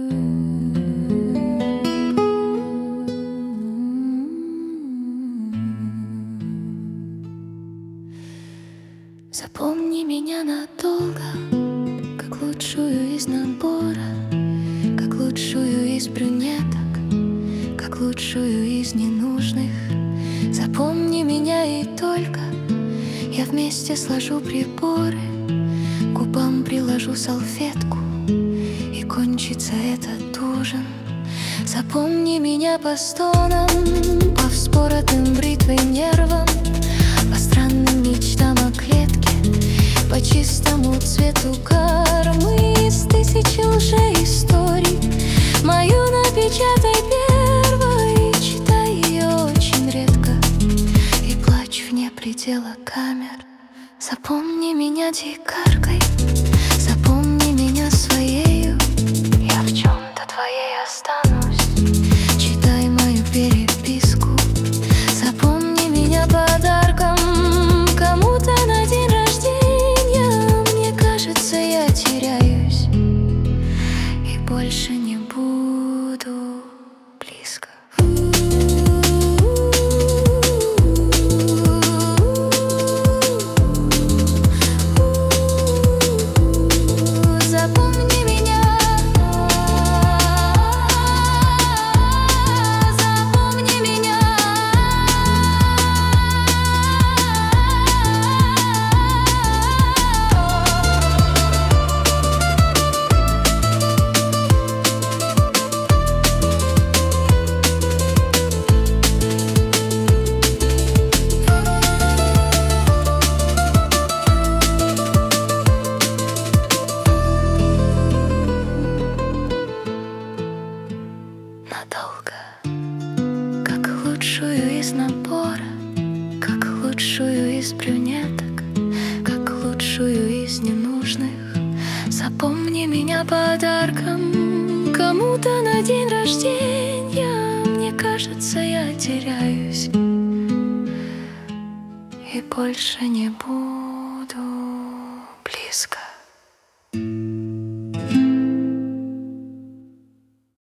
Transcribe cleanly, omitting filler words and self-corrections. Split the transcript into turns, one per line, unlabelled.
Запомни меня надолго, как лучшую из набора, как лучшую из брюнеток, как лучшую из ненужных. Запомни меня и только я вместе сложу приборы, к губам приложу салфетку, и кончится этот ужин. Запомни меня по стонам, по вспоротым бритвой нервам, по странным мечтам о клетке, по чистому цвету кармы из тысячи лжеисторий. Мою напечатай первой, читай ее очень редко и плачь вне предела камер. Запомни меня дикаркой, запомни меня своею, я в чем-то твоей останусь. Читай мою переписку, запомни меня подарком кому-то на день рождения. Мне кажется, я теряюсь и больше не буду близко. Запомни меня, запомни меня. Надолго, как лучшую из набора, как лучшую из брюнеток, как лучшую из ненужных. Запомни меня подарком кому-то на день рождения. Мне кажется, я теряюсь и больше не буду.